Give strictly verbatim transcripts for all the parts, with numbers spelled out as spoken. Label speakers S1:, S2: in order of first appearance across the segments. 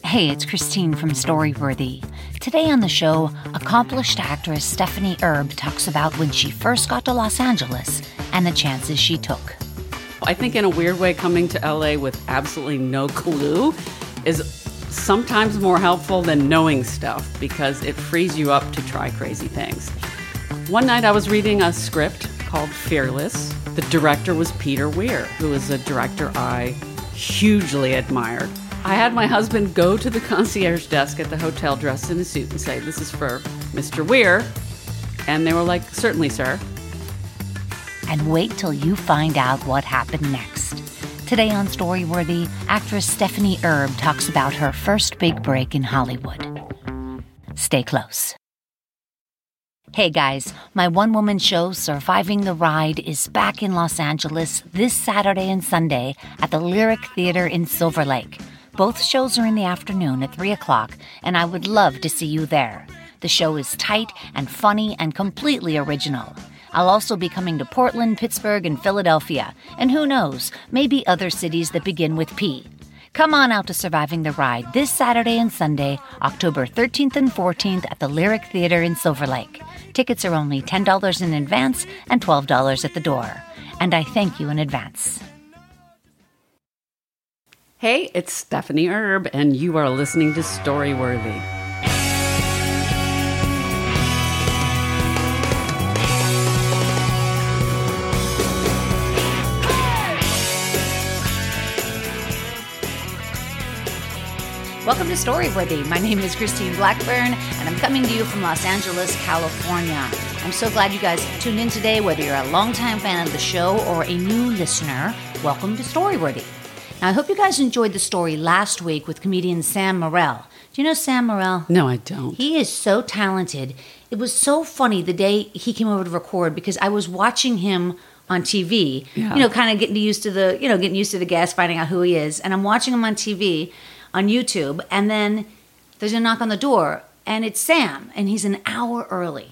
S1: Hey, it's Christine from Storyworthy. Today on the show, accomplished actress Stephanie Erb talks about when she first got to Los Angeles and the chances she took.
S2: I think in a weird way, coming to L A with absolutely no clue is sometimes more helpful than knowing stuff because it frees you up to try crazy things. One night I was reading a script called Fearless. The director was Peter Weir, who is a director I hugely admired. I had my husband go to the concierge desk at the hotel dressed in a suit and say, "This is for Mister Weir." And they were like, "Certainly, sir."
S1: And wait till you find out what happened next. Today on Storyworthy, actress Stephanie Erb talks about her first big break in Hollywood. Stay close. Hey guys, my one-woman show, Surviving the Ride, is back in Los Angeles this Saturday and Sunday at the Lyric Theater in Silver Lake. Both shows are in the afternoon at three o'clock, and I would love to see you there. The show is tight and funny and completely original. I'll also be coming to Portland, Pittsburgh, and Philadelphia, and who knows, maybe other cities that begin with P. Come on out to Surviving the Ride this Saturday and Sunday, October thirteenth and fourteenth at the Lyric Theater in Silver Lake. Tickets are only ten dollars in advance and twelve dollars at the door. And I thank you in advance.
S2: Hey, it's Stephanie Erb, and you are listening to Storyworthy.
S1: Welcome to Storyworthy. My name is Christine Blackburn, and I'm coming to you from Los Angeles, California. I'm so glad you guys tuned in today, whether you're a longtime fan of the show or a new listener. Welcome to Storyworthy. Now, I hope you guys enjoyed the story last week with comedian Sam Morril. Do you know Sam Morril?
S2: No, I don't.
S1: He is so talented. It was so funny the day he came over to record because I was watching him on T V,
S2: yeah.
S1: you know, kind of getting used to the, you know, getting used to the guest, finding out who he is. And I'm watching him on T V, on YouTube, and then there's a knock on the door, and it's Sam, and he's an hour early.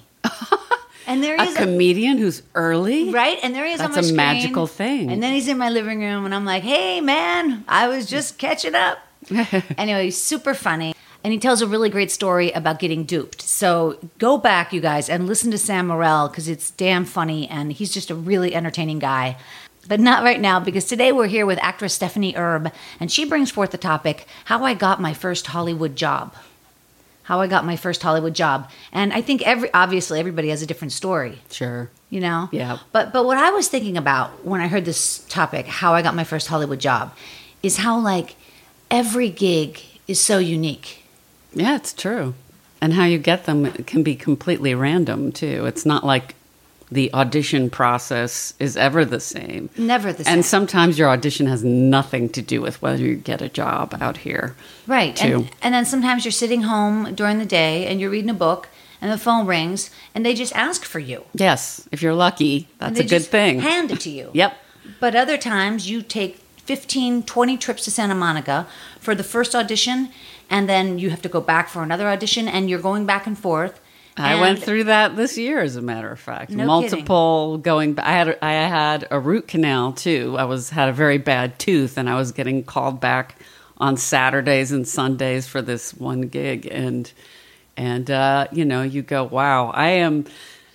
S1: And there he
S2: a
S1: is,
S2: comedian who's early,
S1: right? And there he is on my
S2: That's a
S1: screen,
S2: magical thing.
S1: And then he's in my living room, and I'm like, "Hey, man, I was just catching up." Anyway, he's super funny, and he tells a really great story about getting duped. So go back, you guys, and listen to Sam Morril because it's damn funny, and he's just a really entertaining guy. But not right now, because today we're here with actress Stephanie Erb, and she brings forth the topic, how I got my first Hollywood job. How I got my first Hollywood job. And I think every obviously everybody has a different story.
S2: Sure.
S1: You know?
S2: Yeah.
S1: But but what I was thinking about when I heard this topic, how I got my first Hollywood job, is how, like, every gig is so unique.
S2: Yeah, it's true. And how you get them can be completely random, too. It's not like the audition process is ever the same.
S1: Never the same.
S2: And sometimes your audition has nothing to do with whether you get a job out here.
S1: Right.
S2: Too.
S1: And, and then sometimes you're sitting home during the day and you're reading a book and the phone rings and they just ask for you.
S2: Yes. If you're lucky,
S1: And
S2: that's
S1: they
S2: a good
S1: just
S2: thing.
S1: hand it to you.
S2: Yep.
S1: But other times you take fifteen, twenty trips to Santa Monica for the first audition, and then you have to go back for another audition, and you're going back and forth.
S2: I
S1: And
S2: went through that this year, as a matter of fact.
S1: No
S2: Multiple going. I had I had a root canal too. I was had a very bad tooth, and I was getting called back on Saturdays and Sundays for this one gig, and and uh, you know, you go, wow, I am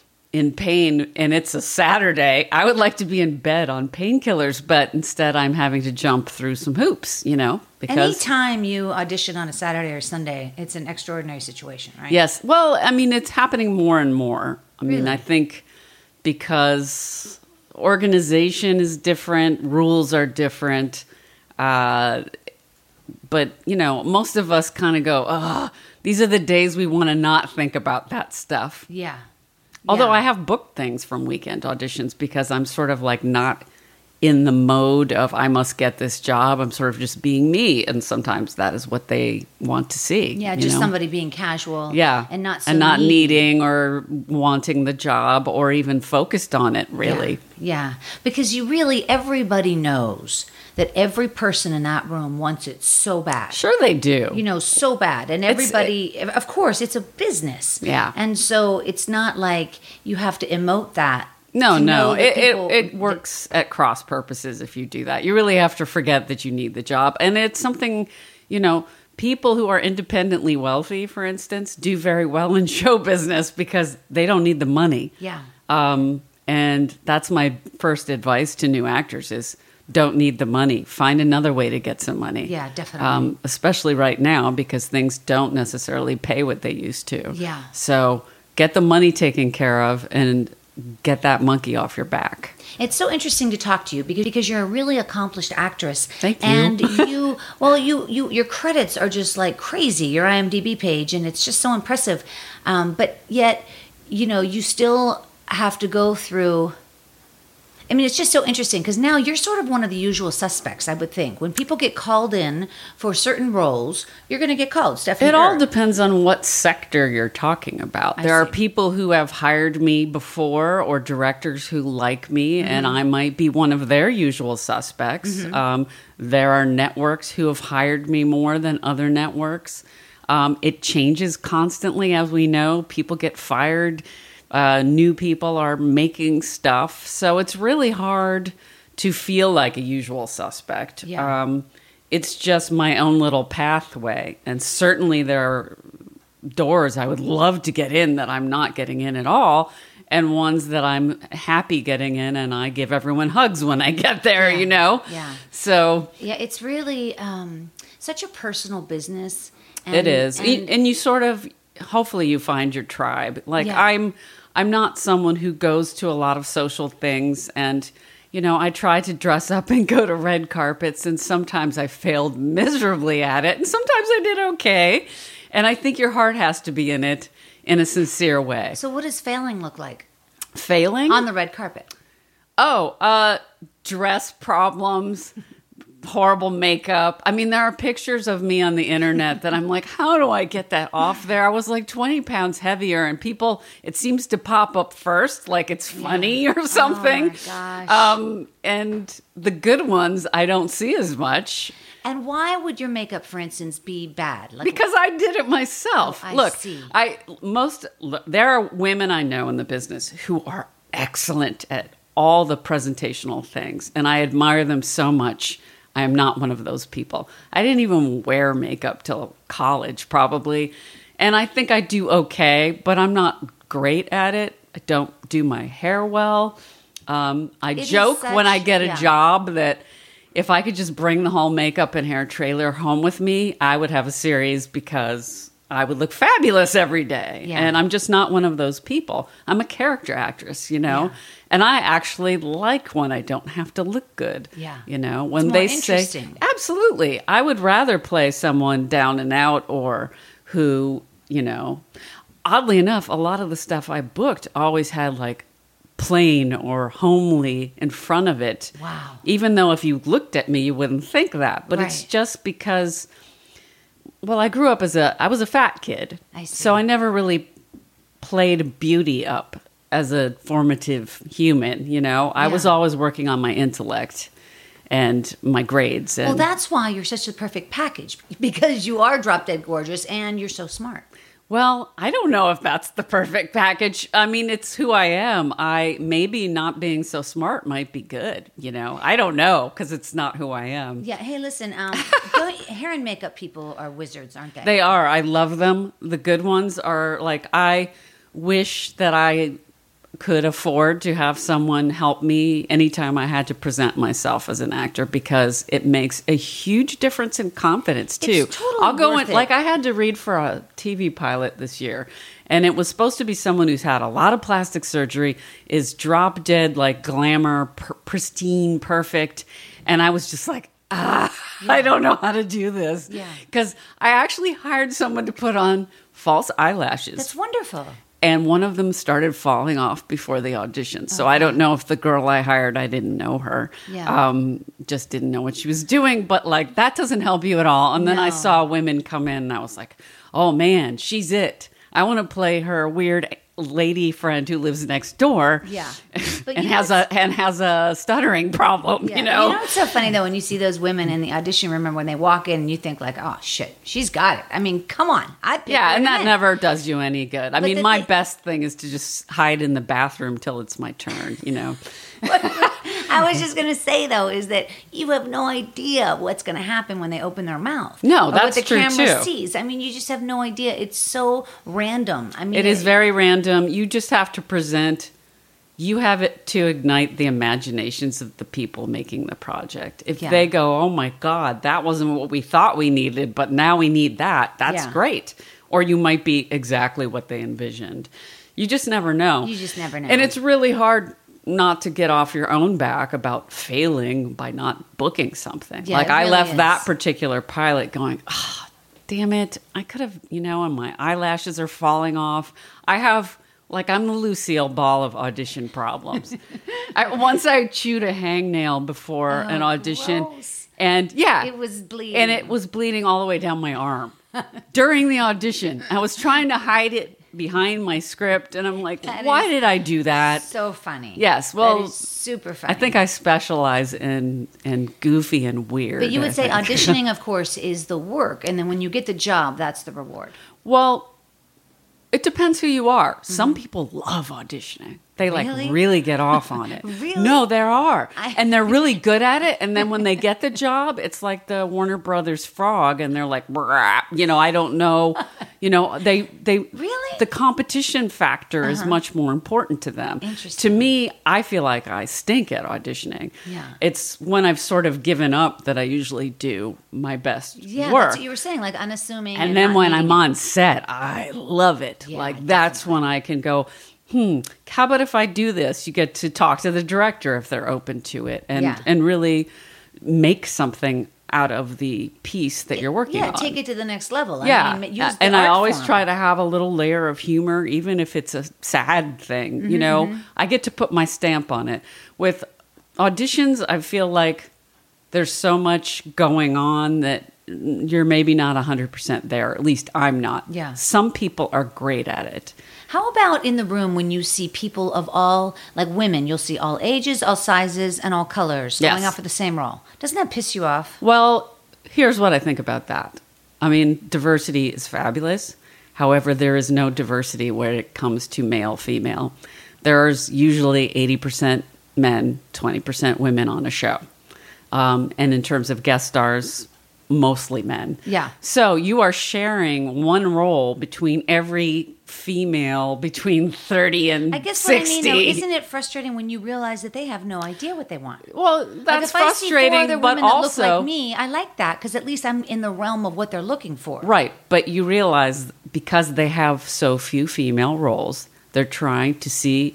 S2: in pain, and it's a Saturday. I would like to be in bed on painkillers, but instead, I'm having to jump through some hoops. You know, because
S1: Anytime you audition on a Saturday or Sunday, it's an extraordinary situation, right?
S2: Yes. Well, I mean, it's happening more and more. I mean,
S1: Really?
S2: I think because organization is different, rules are different. Uh, but, you know, most of us kind of go, oh, these are the days we want to not think about that stuff.
S1: Yeah.
S2: Although
S1: Yeah.
S2: I have booked things from weekend auditions because I'm sort of like not in the mode of I must get this job. I'm sort of just being me, and sometimes that is what they want to see.
S1: Yeah,
S2: you
S1: just
S2: know?
S1: somebody being casual.
S2: Yeah,
S1: And not so
S2: and not
S1: needy.
S2: needing or wanting the job or even focused on it. Really,
S1: Yeah. yeah. Because you really, everybody knows that every person in that room wants it so bad.
S2: sure they do.
S1: You know, so bad. And
S2: It's-
S1: everybody, of course, it's a business.
S2: Yeah.
S1: And so it's not like you have to emote that.
S2: No,
S1: to know
S2: no,
S1: that
S2: it,
S1: people-
S2: it it works at cross purposes if you do that. You really have to forget that you need the job, and it's something, you know. people who are independently wealthy, for instance, do very well in show business because they don't need the money.
S1: Yeah.
S2: Um, and that's my first advice to new actors is don't need the money. Find another way to get some money.
S1: Yeah, definitely.
S2: Um, especially right now because things don't necessarily pay what they used to.
S1: Yeah.
S2: So get the money taken care of and get that monkey off your back.
S1: It's so interesting to talk to you because, because you're a really accomplished actress.
S2: Thank you.
S1: And you, well, you, you, your credits are just like crazy, your I M D B page, and it's just so impressive. Um, but yet, you know, you still have to go through... I mean, it's just so interesting because now you're sort of one of the usual suspects, I would think. When people get called in for certain roles, you're going to get called. Stephanie
S2: It all
S1: Erb.
S2: depends on what sector you're talking about.
S1: I
S2: there are
S1: see.
S2: people who have hired me before or directors who like me,
S1: Mm-hmm.
S2: and I might be one of their usual suspects.
S1: Mm-hmm.
S2: Um, there are networks who have hired me more than other networks. Um, it changes constantly, as we know. People get fired. Uh, new people are making stuff. So it's really hard to feel like a usual suspect.
S1: Yeah.
S2: Um, it's just my own little pathway. And certainly there are doors I would love to get in that I'm not getting in at all, and ones that I'm happy getting in, and I give everyone hugs when I get there,
S1: Yeah.
S2: you know?
S1: Yeah.
S2: So
S1: Yeah, it's really um, such a personal business. And,
S2: it is.
S1: And,
S2: And, you sort of, hopefully you find your tribe. Like
S1: Yeah.
S2: I'm, I'm not someone who goes to a lot of social things, and you know, I try to dress up and go to red carpets, and sometimes I failed miserably at it, and sometimes I did okay. And I think your heart has to be in it in a sincere way.
S1: so what does failing look like
S2: Failing?
S1: on the red carpet?
S2: Oh, uh, dress problems, horrible makeup. I mean, there are pictures of me on the internet that I'm like, how do I get that off there? I was like twenty pounds heavier, and people, it seems to pop up first, like it's funny or something.
S1: Oh my gosh.
S2: Um, and the good ones, I don't see as much.
S1: And why would your makeup, for instance, be bad? Like,
S2: Because I did it myself.
S1: Oh, I
S2: Look,
S1: see.
S2: I most look, there are women I know in the business who are excellent at all the presentational things, and I admire them so much. I am not one of those people. I didn't even wear makeup till college, probably, and I think I do okay, but I'm not great at it. I don't do my hair well. Um, I
S1: It is
S2: joke when I
S1: such-
S2: get a
S1: yeah.
S2: job that if I could just bring the whole makeup and hair trailer home with me, I would have a series because I would look fabulous every day.
S1: Yeah.
S2: And I'm just not one of those people. I'm a character actress, you know?
S1: Yeah.
S2: And I actually like when I don't have to look good.
S1: Yeah.
S2: You know, when
S1: more
S2: they say,
S1: interesting.
S2: absolutely. I would rather play someone down and out or who, you know, oddly enough, a lot of the stuff I booked always had like plain or homely in front of it.
S1: Wow.
S2: Even though if you looked at me, you wouldn't think that. But it's
S1: Right.
S2: just because, well, I grew up as a, I was a fat kid.
S1: I see.
S2: So I never really played beauty up as a formative human, you know? I was
S1: Yeah.
S2: always working on my intellect and my grades. And
S1: well, that's why you're such a perfect package because you are drop dead gorgeous and you're so smart.
S2: Well, I don't know if that's the perfect package. I mean, it's who I am. I maybe not being so smart might be good, you know. I don't know because it's not who I am.
S1: Yeah. Hey, listen. Um, go- hair and makeup people are wizards, aren't they?
S2: They are. I love them. The good ones are like I wish that I could afford to have someone help me anytime I had to present myself as an actor because it makes a huge difference in confidence too.
S1: It's totally
S2: I'll go
S1: worth
S2: in
S1: it.
S2: like I had to read for a T V pilot this year, and it was supposed to be someone who's had a lot of plastic surgery, is drop dead like glamour, pr- pristine, perfect, and I was just like, ah, I don't know how to do this.
S1: Yeah.
S2: Because I actually hired someone to put on false eyelashes.
S1: That's wonderful.
S2: And one of them started falling off before the audition. So I don't know if the girl I hired, I didn't know her.
S1: Yeah.
S2: Um, just didn't know what she was doing. But like, that doesn't help you at all. And then I
S1: No.
S2: saw women come in and I was like, oh man, she's it. I want to play her weird lady friend who lives next door.
S1: Yeah. But
S2: and
S1: you know
S2: has
S1: what's-
S2: a and has a stuttering problem,
S1: Yeah.
S2: you know.
S1: You know what's so funny though when you see those women in the audition room and when they walk in and you think like, oh shit, she's got it. I mean, come on, I picked
S2: Yeah,
S1: her
S2: and that
S1: in.
S2: never does you any good. I
S1: But
S2: mean,
S1: the
S2: my
S1: thi-
S2: best thing is to just hide in the bathroom till it's my turn, you know.
S1: I was just going to say, though, is that you have no idea what's going to happen when they open their mouth.
S2: No,
S1: or
S2: that's
S1: what the
S2: true,
S1: camera
S2: too.
S1: sees. I mean, you just have no idea. It's so random. I mean,
S2: It is very random. You just have to present. You have it to ignite the imaginations of the people making the project. If
S1: Yeah.
S2: they go, oh my God, that wasn't what we thought we needed, but now we need that, that's
S1: Yeah.
S2: great. Or you might be exactly what they envisioned. You just never know.
S1: You just never know.
S2: And it's really hard not to get off your own back about failing by not booking something.
S1: Yeah,
S2: like
S1: it
S2: I
S1: really
S2: left
S1: is.
S2: that particular pilot going, ah, damn it. I could have, you know, and my eyelashes are falling off. I have, like, I'm the Lucille Ball of audition problems. I, once I chewed a hangnail before an audition.
S1: Oh, gross.
S2: And yeah.
S1: It was bleeding.
S2: And it was bleeding all the way down my arm during the audition. I was trying to hide it behind my script. And I'm like,
S1: That
S2: why
S1: is
S2: did I do that?
S1: so funny.
S2: Yes, well,
S1: that is super funny.
S2: I think I specialize in, in goofy and weird.
S1: But you would
S2: I
S1: say
S2: think.
S1: auditioning, of course, is the work. And then when you get the job, that's the reward.
S2: Well, it depends who you are. Some people love auditioning. They like
S1: Really?
S2: really get off on it.
S1: Really?
S2: No, there are.
S1: I-
S2: And they're really good at it. And then when they get the job, it's like the Warner Brothers frog and they're like, "Brah," you know, I don't know. You know, they they
S1: Really?
S2: the competition factor is much more important to them.
S1: Interesting.
S2: To me, I feel like I stink at auditioning.
S1: Yeah.
S2: It's when I've sort of given up that I usually do my best
S1: Yeah,
S2: work.
S1: that's what you were saying, like unassuming.
S2: And then
S1: not
S2: when
S1: needing
S2: I'm on set, I love it.
S1: Yeah,
S2: like that's when I can go, hmm, how about if I do this? You get to talk to the director if they're open to it and,
S1: Yeah.
S2: and really make something out of the piece that you're working
S1: yeah,
S2: on.
S1: take it to the next level.
S2: Yeah.
S1: I mean, use the
S2: and I
S1: art
S2: always
S1: form.
S2: try to have a little layer of humor, even if it's a sad thing.
S1: Mm-hmm,
S2: you know, I get to put my stamp on it. With auditions, I feel like there's so much going on that you're maybe not one hundred percent there. At least I'm not.
S1: Yeah.
S2: Some people are great at it.
S1: How about in the room when you see people of all, like women, you'll see all ages, all sizes, and all colors
S2: Yes.
S1: going out for the same role. Doesn't that piss you off?
S2: Well, here's what I think about that. I mean, diversity is fabulous. However, there is no diversity when it comes to male, female. There's usually eighty percent men, twenty percent women on a show. Um, and in terms of guest stars, mostly men.
S1: Yeah.
S2: So you are sharing one role between every female between thirty and
S1: I guess
S2: sixty.
S1: what I mean, though, isn't it frustrating when you realize that they have no idea what they want?
S2: Well,
S1: Like
S2: that's
S1: if I see four
S2: frustrating,
S1: other
S2: but
S1: women that
S2: also
S1: look like me, I like that because at least I'm in the realm of what they're looking for.
S2: right. But you realize because they have so few female roles, they're trying to see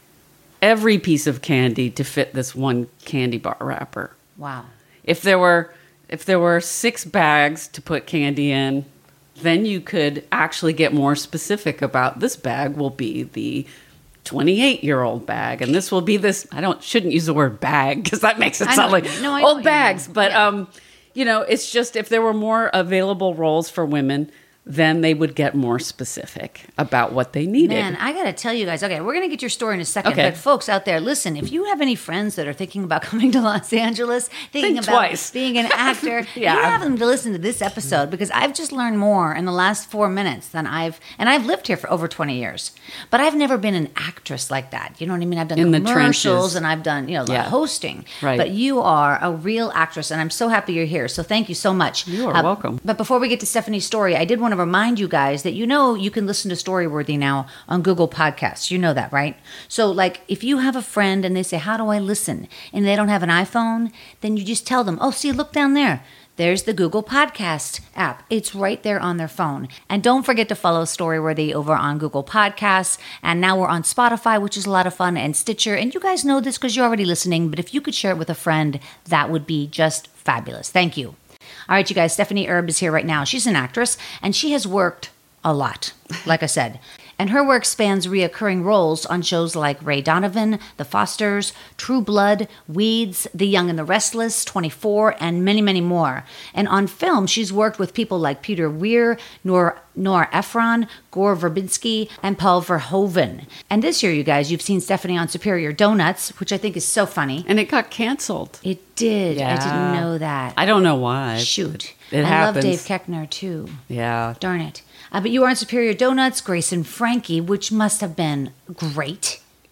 S2: every piece of candy to fit this one candy bar wrapper.
S1: Wow.
S2: If there were if there were six bags to put candy in, then you could actually get more specific about this bag will be the twenty-eight-year-old bag, and this will be this. I don't shouldn't use the word bag because that makes it
S1: I
S2: sound
S1: know.
S2: like
S1: No, I know what
S2: old
S1: you
S2: bags.
S1: mean.
S2: But
S1: Yeah.
S2: um, you know, it's just if there were more available roles for women, then they would get more specific about what they needed.
S1: Man, I got to tell you guys. Okay, we're going to get your story in a second.
S2: Okay.
S1: But folks out there, listen, if you have any friends that are thinking about coming to Los Angeles, thinking
S2: Think
S1: about
S2: twice.
S1: being an actor,
S2: Yeah.
S1: you have them to listen to this episode because I've just learned more in the last four minutes than I've, and I've lived here for over twenty years, but I've never been an actress like that. You know what I mean? I've done
S2: In the
S1: commercials
S2: trenches.
S1: and I've done, you know,
S2: Yeah.
S1: hosting.
S2: Right.
S1: But you are a real actress, and I'm so happy you're here. So thank you so much.
S2: You are welcome.
S1: But before we get to Stephanie's story, I did want to remind you guys that you know you can listen to Storyworthy now on Google Podcasts. You know that, right? So, like, if you have a friend and they say, how do I listen? And they don't have an iPhone, then you just tell them, oh, see, look down there. There's the Google Podcast app. It's right there on their phone. And don't forget to follow Storyworthy over on Google Podcasts. And now we're on Spotify, which is a lot of fun, and Stitcher. And you guys know this because you're already listening. But if you could share it with a friend, that would be just fabulous. Thank you. All right, you guys, Stephanie Erb is here right now. She's an actress, and she has worked a lot, like I said. And her work spans reoccurring roles on shows like Ray Donovan, The Fosters, True Blood, Weeds, The Young and the Restless, twenty-four, and many, many more. And on film, she's worked with people like Peter Weir, Nor, Nora Ephron, Gore Verbinski, and Paul Verhoeven. And this year, you guys, you've seen Stephanie on Superior Donuts, which I think is so funny.
S2: And it got canceled.
S1: It did. I
S2: Yeah.
S1: didn't know that.
S2: I don't know why.
S1: Shoot.
S2: It
S1: I
S2: happens.
S1: love Dave Keckner, too.
S2: Yeah.
S1: Darn it. Uh, but you were on Superior Donuts, Grace and Frankie, which must have been great.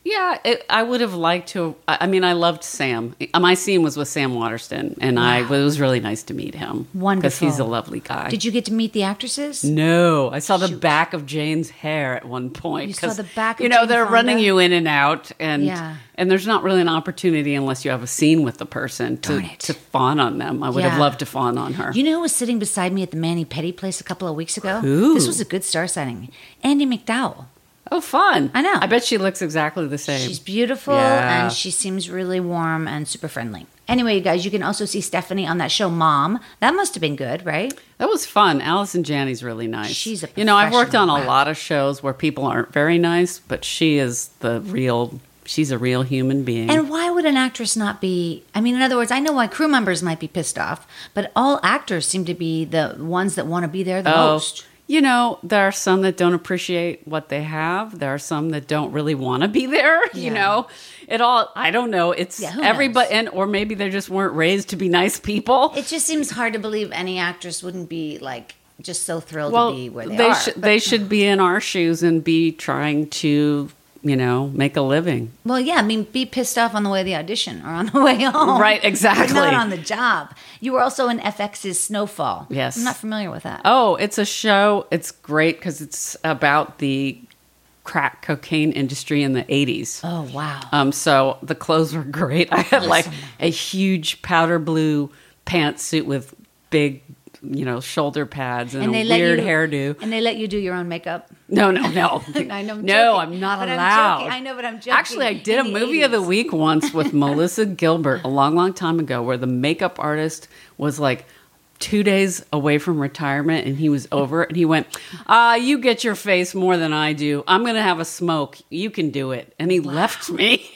S2: Yeah, it, I would have liked to. I, I mean, I loved Sam. My scene was with Sam Waterston, and I it was really nice to meet him.
S1: Wonderful.
S2: Because he's a lovely guy.
S1: Did you get to meet the actresses?
S2: No, I saw the
S1: Shoot.
S2: back of Jane's hair at one point.
S1: You saw
S2: 'cause,
S1: the back of
S2: You know,
S1: Jane
S2: they're
S1: Fonda?
S2: running you in and out, and
S1: Yeah.
S2: and there's not really an opportunity unless you have a scene with the person to,
S1: Darn it.
S2: to fawn on them. I would
S1: Yeah.
S2: have loved to fawn on her.
S1: You know who was sitting beside me at the Manny Petty place a couple of weeks ago?
S2: Who?
S1: This was a good star sighting. Andy McDowell.
S2: Oh, fun.
S1: I know.
S2: I bet she looks exactly the same.
S1: She's beautiful
S2: Yeah.
S1: and she seems really warm and super friendly. Anyway, you guys, you can also see Stephanie on that show Mom. That must have been good, right?
S2: That was fun. Allison Janney's really nice.
S1: She's a
S2: You know, I've worked on a
S1: professional. Wow.
S2: lot of shows where people aren't very nice, but she is the real, she's a real human being.
S1: And why would an actress not be? I mean, in other words, I know why crew members might be pissed off, but all actors seem to be the ones that want to be there the
S2: Oh,
S1: most.
S2: you know, there are some that don't appreciate what they have. There are some that don't really want to be there.
S1: Yeah.
S2: You know, it all, I don't know. It's
S1: Yeah, who
S2: everybody,
S1: knows?
S2: and or maybe they just weren't raised to be nice people.
S1: It just seems hard to believe any actress wouldn't be like just so thrilled
S2: well,
S1: to be where they,
S2: they,
S1: are.
S2: should
S1: But-
S2: they should be in our shoes and be trying to, you know, make a living.
S1: Well, yeah, I mean, be pissed off on the way to the audition or on the way home.
S2: Right, exactly.
S1: But not on the job. You were also in F X's Snowfall.
S2: Yes.
S1: I'm not familiar with that.
S2: Oh, it's a show. It's great because it's about the crack cocaine industry in the eighties.
S1: Oh, wow.
S2: Um, so the clothes were great. I had like a huge powder blue pantsuit with big, you know, shoulder pads and, a weird hairdo.
S1: And they let you do your own makeup.
S2: No, no, no.
S1: I know, I'm
S2: no,
S1: joking.
S2: I'm not
S1: But I'm
S2: allowed.
S1: joking. I know, but I'm joking.
S2: Actually, I did a
S1: In the
S2: movie of the
S1: eighties.
S2: week once with Melissa Gilbert a long, long time ago where the makeup artist was like two days away from retirement and he was over it and he went, uh, you get your face more than I do. I'm going to have a smoke. You can do it. And he left me.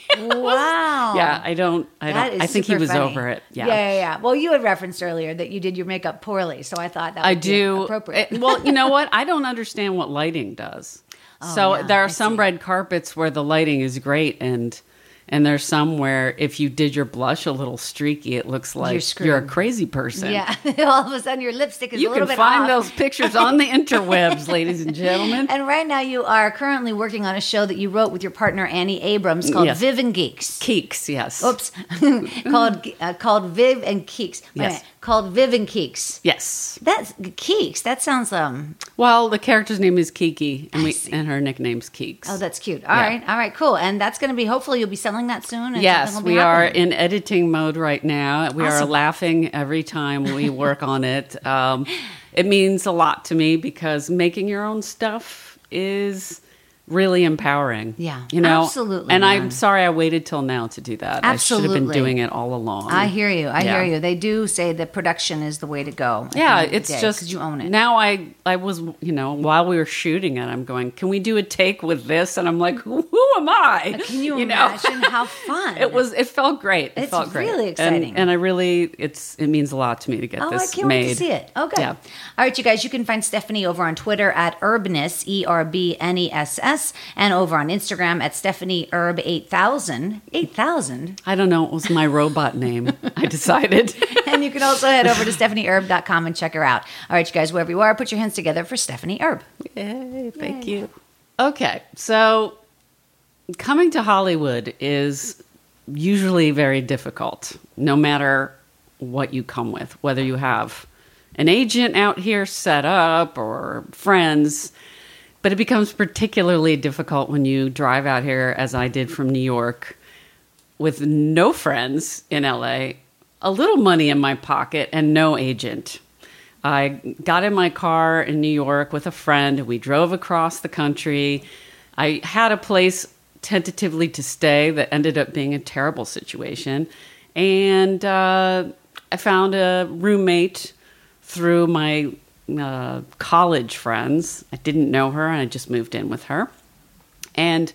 S1: Wow.
S2: Yeah, I don't, I
S1: That
S2: don't,
S1: is
S2: I think he
S1: super
S2: was
S1: funny.
S2: over it. Yeah.
S1: yeah, yeah, yeah. Well, you had referenced earlier that you did your makeup poorly, so I thought that would
S2: I
S1: be
S2: do.
S1: appropriate.
S2: Eh, well, you know what? I don't understand what lighting does. so
S1: Oh, yeah,
S2: there are
S1: I
S2: some
S1: see.
S2: red carpets where the lighting is great, and and there's some where if you did your blush a little streaky, it looks like
S1: screwed.
S2: you're, a crazy person.
S1: Yeah, all of a sudden your lipstick is
S2: You
S1: a little
S2: can
S1: bit
S2: find
S1: off.
S2: those pictures on the interwebs, ladies and gentlemen.
S1: And right now you are currently working on a show that you wrote with your partner Annie Abrams called
S2: Yes.
S1: Viv and Geeks.
S2: Keeks, yes.
S1: Oops, called uh, called Viv and Keeks. Wait a
S2: Yes.
S1: minute. Called Viv and Keeks.
S2: Yes.
S1: That's Keeks. That sounds um.
S2: Well, the character's name is Kiki, and
S1: I
S2: we
S1: see.
S2: and her nickname's Keeks.
S1: Oh, that's cute. All right,
S2: Yeah.
S1: all right, cool. And that's going to be hopefully you'll be selling that soon. And
S2: Yes,
S1: something will be
S2: we are
S1: happening.
S2: in editing mode right now. We are
S1: Awesome.
S2: laughing every time we work on it. Um, it means a lot to me because making your own stuff is really empowering.
S1: Yeah,
S2: you know,
S1: absolutely,
S2: And
S1: man.
S2: I'm sorry I waited till now to do that. I should have been
S1: Absolutely.
S2: doing it all along.
S1: I hear you. I
S2: Yeah.
S1: hear you. They do say that production is the way to go. at the
S2: Yeah,
S1: end of the
S2: it's
S1: day,
S2: just
S1: 'cause you own it.
S2: Now I I was you know while we were shooting it, I'm going, can we do a take with this? And I'm like, who, who am I?
S1: Can you,
S2: know?
S1: imagine how fun
S2: It was. It felt great. It
S1: It's
S2: felt great.
S1: really
S2: And-
S1: exciting.
S2: And, I really, it's. It means a lot to me to get
S1: Oh,
S2: this
S1: I can't
S2: made.
S1: wait to see it. Oh, good.
S2: Yeah.
S1: All right, you guys, you can find Stephanie over on Twitter at Urbness, E R B N E S S, and over on Instagram at Stephanie Herb eight thousand. eight thousand?
S2: I don't know. It was my robot name. I decided.
S1: And you can also head over to stephanie herb dot com and check her out. All right, you guys, wherever you are, put your hands together for Stephanie Herb.
S2: Yay! Thank you. Okay, so coming to Hollywood is usually very difficult, no matter what you come with, whether you have an agent out here set up or friends. But it becomes particularly difficult when you drive out here, as I did from New York, with no friends in L A, a little money in my pocket, and no agent. I got in my car in New York with a friend. We drove across the country. I had a place tentatively to stay that ended up being a terrible situation. And uh, I found a roommate through my uh, college friends. I didn't know her, and I just moved in with her. And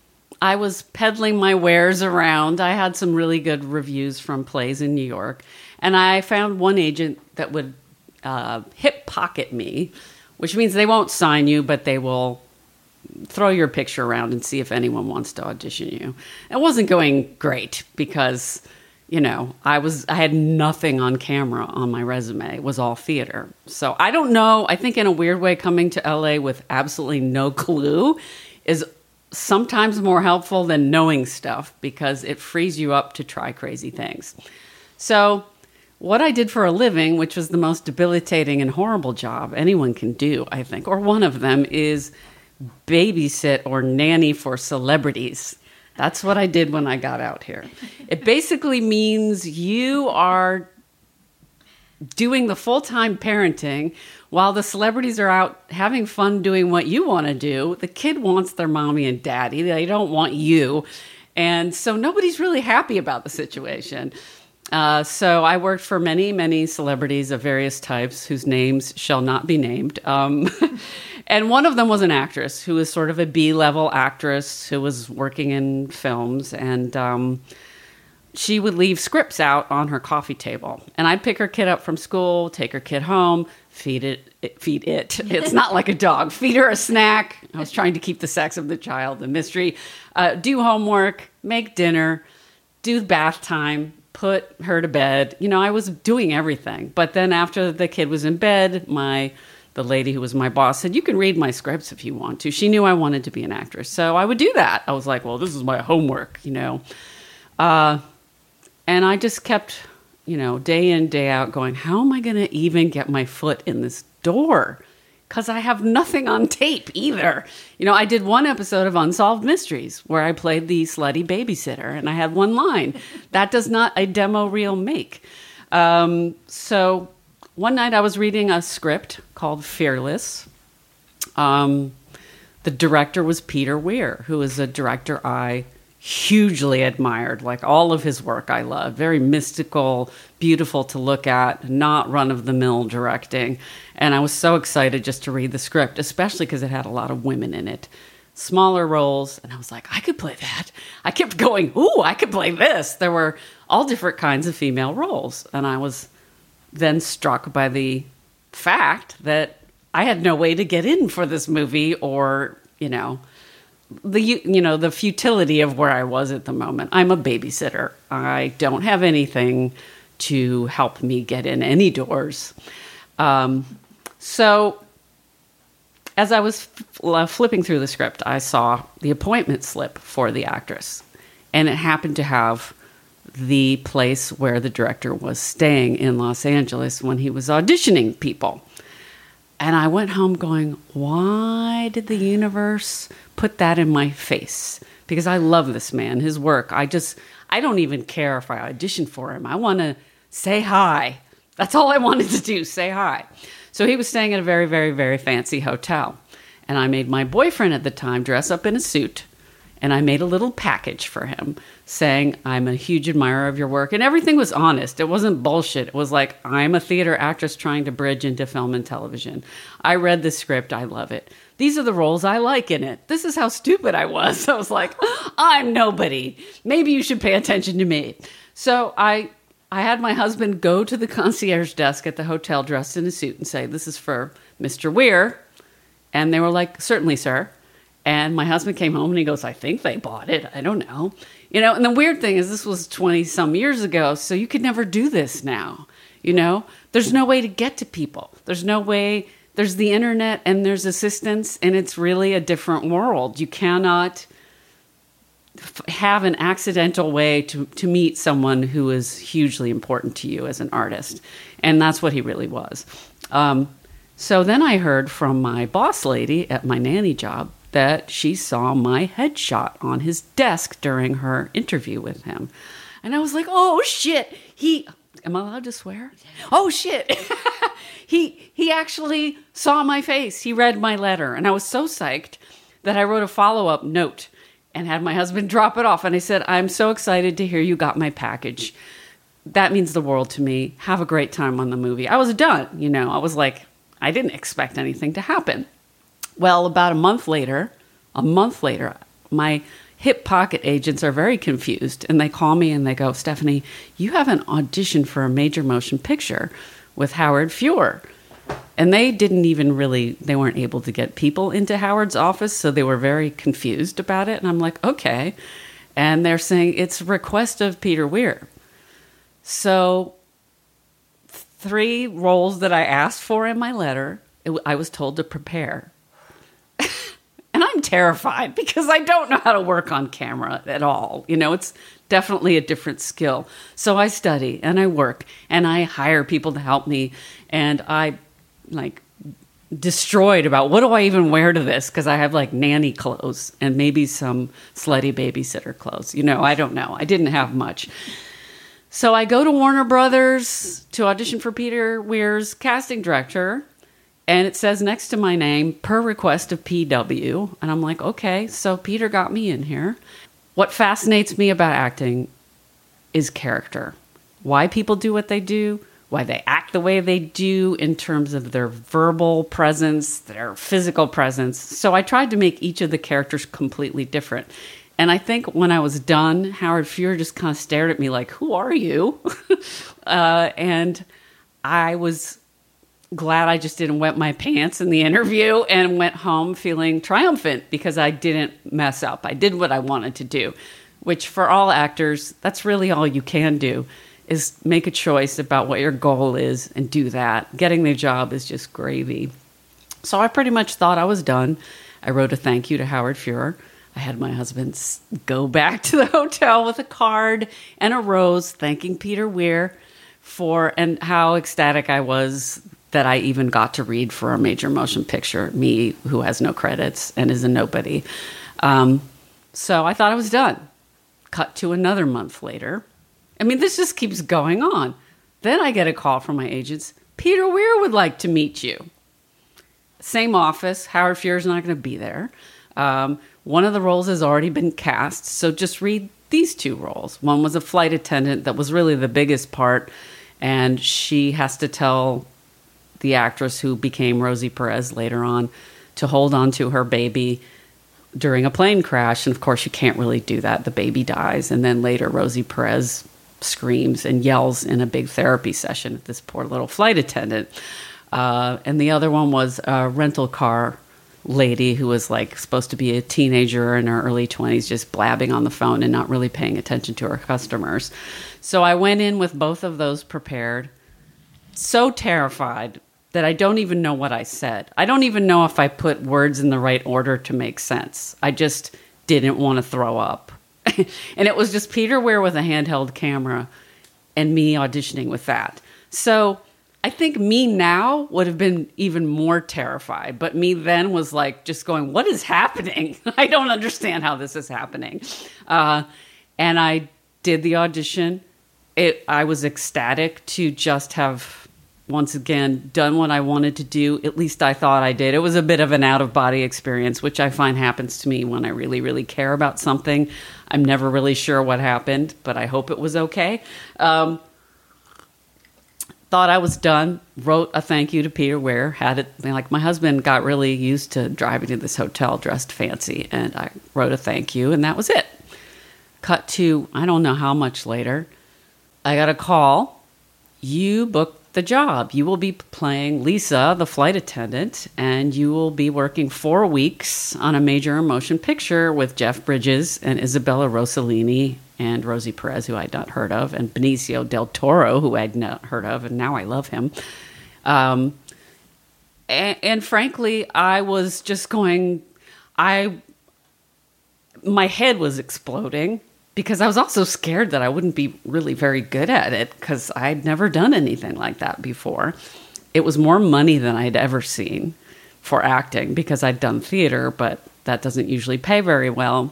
S2: I was peddling my wares around. I had some really good reviews from plays in New York. And I found one agent that would uh, hip pocket me, which means they won't sign you, but they will throw your picture around and see if anyone wants to audition you. It wasn't going great because, you know, I was I had nothing on camera on my resume. It was all theater. So I don't know. I think in a weird way, coming to L A with absolutely no clue is sometimes more helpful than knowing stuff because it frees you up to try crazy things. So what I did for a living, which was the most debilitating and horrible job anyone can do, I think, or one of them, is babysit or nanny for celebrities. That's what I did when I got out here. It basically means you are doing the full-time parenting while the celebrities are out having fun doing what you want to do. The kid wants their mommy and daddy. They don't want you. And so nobody's really happy about the situation. Uh, so I worked for many, many celebrities of various types whose names shall not be named. Um, and one of them was an actress who was sort of a B-level actress who was working in films. And um, she would leave scripts out on her coffee table. And I'd pick her kid up from school, take her kid home, feed it, feed it. It's not like a dog. Feed her a snack. I was trying to keep the sex of the child a mystery. Uh, do homework, make dinner, do bath time, put her to bed. You know, I was doing everything. But then after the kid was in bed, my the lady who was my boss said, you can read my scripts if you want to. She knew I wanted to be an actress. So I would do that. I was like, well, this is my homework, you know. Uh, and I just kept, you know, day in, day out going, how am I going to even get my foot in this door? Because I have nothing on tape either. You know, I did one episode of Unsolved Mysteries where I played the slutty babysitter and I had one line. That does not a demo reel make. Um, so one night I was reading a script called Fearless. Um, the director was Peter Weir, who is a director I hugely admired. Like all of his work I love. Very mystical, beautiful to look at, not run-of-the-mill directing. And I was so excited just to read the script, especially because it had a lot of women in it. Smaller roles. And I was like, I could play that. I kept going, ooh, I could play this. There were all different kinds of female roles. And I was then struck by the fact that I had no way to get in for this movie or, you know, the you know the futility of where I was at the moment. I'm a babysitter. I don't have anything to help me get in any doors. Um, so as I was f- flipping through the script, I saw the appointment slip for the actress, and it happened to have the place where the director was staying in Los Angeles when he was auditioning people. And I went home going, why did the universe put that in my face? Because I love this man, his work. I just, I don't even care if I audition for him. I want to say hi. That's all I wanted to do, say hi. So he was staying at a very, very, very fancy hotel. And I made my boyfriend at the time dress up in a suit. And I made a little package for him saying, I'm a huge admirer of your work. And everything was honest. It wasn't bullshit. It was like, I'm a theater actress trying to bridge into film and television. I read the script. I love it. These are the roles I like in it. This is how stupid I was. I was like, I'm nobody. Maybe you should pay attention to me. So I I had my husband go to the concierge desk at the hotel dressed in a suit and say, this is for Mister Weir. And they were like, certainly, sir. And my husband came home and he goes, I think they bought it. I don't know. You know, and the weird thing is this was twenty some years ago. So you could never do this now. You know, there's no way to get to people. There's no way. There's the internet and there's assistance. And it's really a different world. You cannot f- have an accidental way to, to meet someone who is hugely important to you as an artist. And that's what he really was. Um, so then I heard from my boss lady at my nanny job that she saw my headshot on his desk during her interview with him. And I was like, oh, shit. He, am I allowed to swear? Oh, shit. he he actually saw my face. He read my letter. And I was so psyched that I wrote a follow-up note and had my husband drop it off. And I said, I'm so excited to hear you got my package. That means the world to me. Have a great time on the movie. I was done. You know, I was like, I didn't expect anything to happen. Well, about a month later, a month later, my hip pocket agents are very confused. And they call me and they go, Stephanie, you have an audition for a major motion picture with Howard Fuhr. And they didn't even really, they weren't able to get people into Howard's office. So they were very confused about it. And I'm like, okay. And they're saying it's a request of Peter Weir. So three roles that I asked for in my letter, it, I was told to prepare. And I'm terrified because I don't know how to work on camera at all. You know, it's definitely a different skill. So I study and I work and I hire people to help me. And I like destroyed about what do I even wear to this? Because I have like nanny clothes and maybe some slutty babysitter clothes. You know, I don't know. I didn't have much. So I go to Warner Brothers to audition for Peter Weir's casting director. And it says next to my name, per request of P W. And I'm like, okay, so Peter got me in here. What fascinates me about acting is character. Why people do what they do, why they act the way they do in terms of their verbal presence, their physical presence. So I tried to make each of the characters completely different. And I think when I was done, Howard Feuer just kind of stared at me like, who are you? uh, and I was glad I just didn't wet my pants in the interview and went home feeling triumphant because I didn't mess up. I did what I wanted to do, which for all actors, that's really all you can do, is make a choice about what your goal is and do that. Getting the job is just gravy. So I pretty much thought I was done. I wrote a thank you to Howard Feuer. I had my husband go back to the hotel with a card and a rose thanking Peter Weir for, and how ecstatic I was that I even got to read for a major motion picture, me who has no credits and is a nobody. Um, so I thought I was done. Cut to another month later. I mean, this just keeps going on. Then I get a call from my agents. Peter Weir would like to meet you. Same office. Howard Feur's not going to be there. Um, one of the roles has already been cast, so just read these two roles. One was a flight attendant that was really the biggest part, and she has to tell the actress who became Rosie Perez later on to hold on to her baby during a plane crash. And of course, you can't really do that. The baby dies. And then later, Rosie Perez screams and yells in a big therapy session at this poor little flight attendant. Uh, and the other one was a rental car lady who was like supposed to be a teenager in her early twenties, just blabbing on the phone and not really paying attention to her customers. So I went in with both of those prepared, so terrified that I don't even know what I said. I don't even know if I put words in the right order to make sense. I just didn't want to throw up. And it was just Peter Weir with a handheld camera and me auditioning with that. So I think me now would have been even more terrified. But me then was like just going, what is happening? I don't understand how this is happening. Uh, and I did the audition. It, I was ecstatic to just have, once again, done what I wanted to do. At least I thought I did. It was a bit of an out-of-body experience, which I find happens to me when I really, really care about something. I'm never really sure what happened, but I hope it was okay. Um, thought I was done. Wrote a thank you to Peter Weir. Had it, like, my husband got really used to driving to this hotel dressed fancy, and I wrote a thank you, and that was it. Cut to, I don't know how much later, I got a call. You booked the job. You will be playing Lisa, the flight attendant, and you will be working four weeks on a major motion picture with Jeff Bridges and Isabella Rossellini and Rosie Perez, who I'd not heard of, and Benicio del Toro, who I'd not heard of, and now I love him. Um, and, and frankly, I was just going, I, my head was exploding, because I was also scared that I wouldn't be really very good at it because I'd never done anything like that before. It was more money than I'd ever seen for acting because I'd done theater, but that doesn't usually pay very well.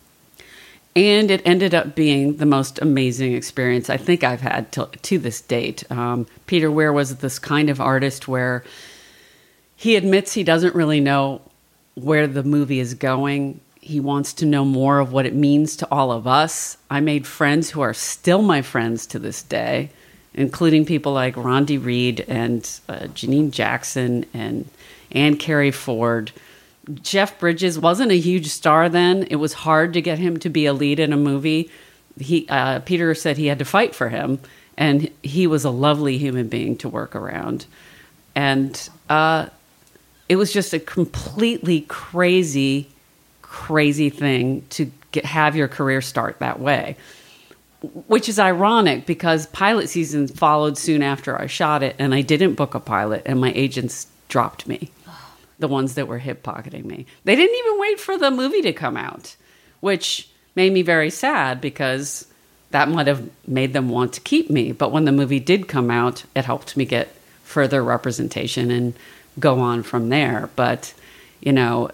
S2: And it ended up being the most amazing experience I think I've had to, to this date. Um, Peter Weir was this kind of artist where he admits he doesn't really know where the movie is going. He wants to know more of what it means to all of us. I made friends who are still my friends to this day, including people like Rondi Reed and uh, Janine Jackson and Ann Carey Ford. Jeff Bridges wasn't a huge star then. It was hard to get him to be a lead in a movie. He uh, Peter said he had to fight for him, and he was a lovely human being to work around. And uh, it was just a completely crazy crazy thing to get, have your career start that way, which is ironic because pilot season followed soon after I shot it, and I didn't book a pilot, and my agents dropped me. the ones that were hip pocketing me. They didn't even wait for the movie to come out, which made me very sad because that might have made them want to keep me. But when the movie did come out, it helped me get further representation and go on from there. But, you know,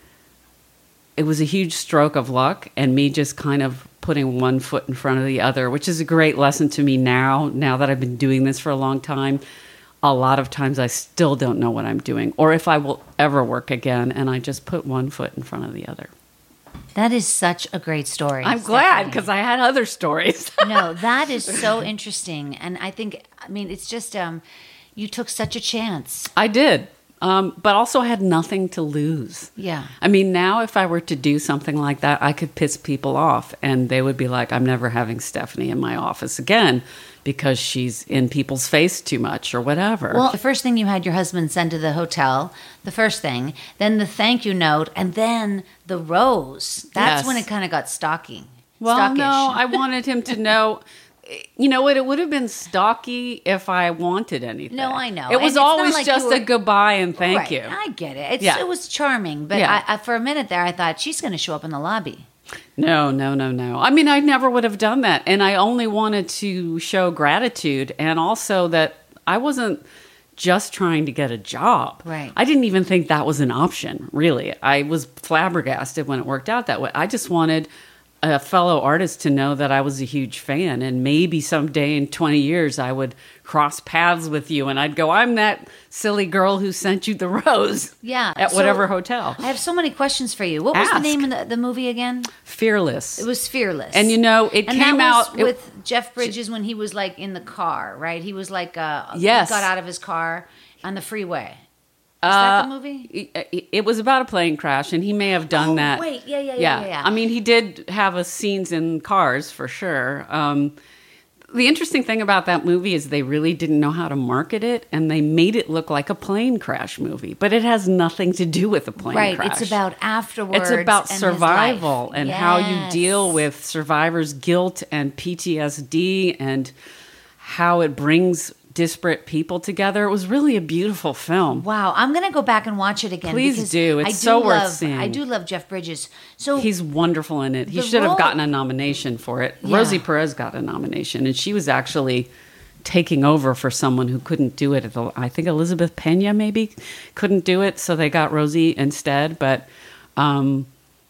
S2: it was a huge stroke of luck, and me just kind of putting one foot in front of the other, which is a great lesson to me now, now that I've been doing this for a long time. A lot of times I still don't know what I'm doing or if I will ever work again, and I just put one foot in front of the other.
S1: That is such a great story.
S2: I'm glad, because I had other stories.
S1: No, that is so interesting. And I think, I mean, it's just, um, you took such a chance.
S2: I did. Um, but also I had nothing to lose.
S1: Yeah.
S2: I mean, now if I were to do something like that, I could piss people off and they would be like, I'm never having Stephanie in my office again because she's in people's face too much or whatever.
S1: Well, the first thing you had your husband send to the hotel, the first thing, then the thank you note, and then the rose. That's
S2: Yes.
S1: when it kind of got stalking.
S2: Well,
S1: Stockish.
S2: no, I wanted him to know. You know what? It would have been stocky if I wanted anything.
S1: No, I know.
S2: It was
S1: And it's not
S2: always
S1: like
S2: just
S1: you were-
S2: a goodbye and thank
S1: Right,
S2: you.
S1: I get it. It's,
S2: Yeah.
S1: It was charming, but
S2: Yeah.
S1: I, I, for a minute there, I thought she's going to show up in the lobby.
S2: No, no, no, no. I mean, I never would have done that. And I only wanted to show gratitude and also that I wasn't just trying to get a job.
S1: Right.
S2: I didn't even think that was an option, really. I was flabbergasted when it worked out that way. I just wanted a fellow artist to know that I was a huge fan, and maybe someday in twenty years I would cross paths with you and I'd go, I'm that silly girl who sent you the rose
S1: Yeah.
S2: at
S1: so
S2: whatever hotel.
S1: I have so many questions for you. What was the
S2: Ask.
S1: name of the, the movie again?
S2: Fearless.
S1: It was Fearless.
S2: And you know, it
S1: and
S2: came
S1: that was
S2: out it-
S1: with Jeff Bridges when he was like in the car, right? He was like, uh,
S2: Yes.
S1: he got out of his car on the freeway. Is
S2: Uh,
S1: that the movie?
S2: It, it was about a plane crash, and he may have done
S1: Oh,
S2: that.
S1: wait. Yeah, yeah, yeah, yeah, yeah.
S2: I mean, he did have a scenes in cars for sure. Um, the interesting thing about that movie is they really didn't know how to market it, and they made it look like a plane crash movie, but it has nothing to do with a plane
S1: Right.
S2: crash.
S1: It's about afterwards.
S2: It's about
S1: and his
S2: survival
S1: life.
S2: and how you
S1: Yes.
S2: deal with survivors' guilt and P T S D and how it brings disparate people together. It was really a beautiful film.
S1: Wow, I'm gonna go back and watch it again.
S2: Please
S1: because
S2: do. It's
S1: I do
S2: so worth
S1: love,
S2: seeing.
S1: I do love Jeff Bridges. So
S2: He's wonderful in it. He
S1: The
S2: should have
S1: role-
S2: gotten a nomination for it.
S1: Yeah.
S2: Rosie Perez got a nomination, and she was actually taking over for someone who couldn't do it. At the, I think Elizabeth Pena maybe couldn't do it, so they got Rosie instead. But um,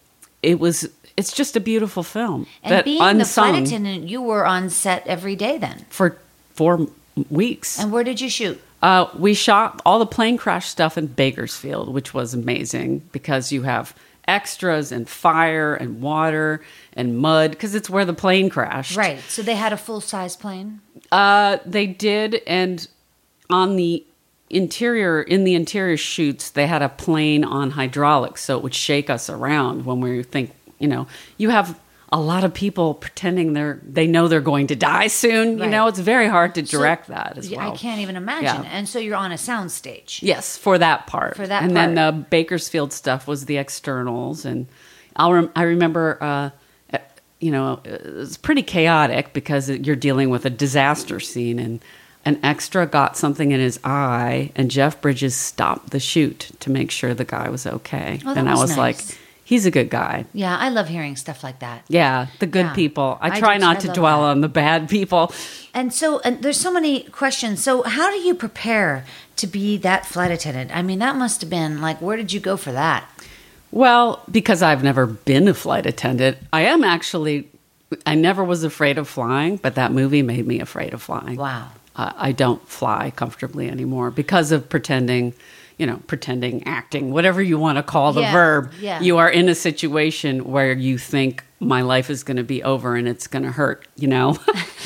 S2: it was. It's just a beautiful film.
S1: and
S2: that
S1: being
S2: unsung
S1: the flight attendant, you were on set every day then.
S2: for four weeks.
S1: And where did you shoot?
S2: Uh, we shot all the plane crash stuff in Bakersfield, which was amazing because you have extras and fire and water and mud because it's where the plane crashed.
S1: Right. So they had a full size plane.
S2: Uh, they did, and on the interior, in the interior shoots, they had a plane on hydraulics, so it would shake us around when we think, you know, you have a lot of people pretending they're they know they're going to die soon. You
S1: Right.
S2: know, it's very hard to
S1: So-
S2: direct that as
S1: Yeah,
S2: well.
S1: I can't even imagine.
S2: Yeah.
S1: And so you're on a sound stage.
S2: Yes, for that part.
S1: For that
S2: and then
S1: part.
S2: the Bakersfield stuff was the externals, and I'll rem- I remember, uh, uh, you know, it was pretty chaotic because it, you're dealing with a disaster scene, and an extra got something in his eye, and Jeff Bridges stopped the shoot to make sure the guy was okay.
S1: Oh, that
S2: and I
S1: was
S2: was
S1: nice.
S2: like, he's a good guy.
S1: Yeah, I love hearing stuff like that.
S2: Yeah, the good
S1: Yeah.
S2: people. I
S1: I
S2: try
S1: do-
S2: not
S1: I
S2: to
S1: love
S2: dwell
S1: that.
S2: on the bad people.
S1: And so and there's so many questions. So how do you prepare to be that flight attendant? I mean, that must have been like, where did you go for that?
S2: Well, because I've never been a flight attendant, I am actually, I never was afraid of flying, but that movie made me afraid of flying.
S1: Wow.
S2: Uh, I don't fly comfortably anymore because of pretending, you know, pretending, acting, whatever you want to call the
S1: Yeah,
S2: verb.
S1: yeah.
S2: You are in a situation where you think my life is going to be over and it's going to hurt, you know?